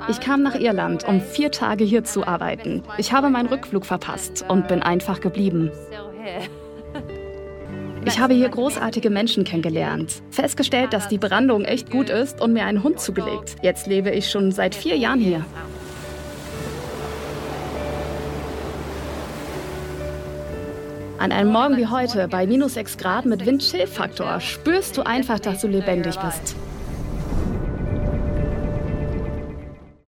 Ich kam nach Irland, um 4 Tage hier zu arbeiten. Ich habe meinen Rückflug verpasst und bin einfach geblieben. Ich habe hier großartige Menschen kennengelernt, festgestellt, dass die Brandung echt gut ist und mir einen Hund zugelegt. Jetzt lebe ich schon seit 4 Jahren hier. An einem Morgen wie heute, bei -6 Grad mit Wind-Chill-Faktor, spürst du einfach, dass du lebendig bist.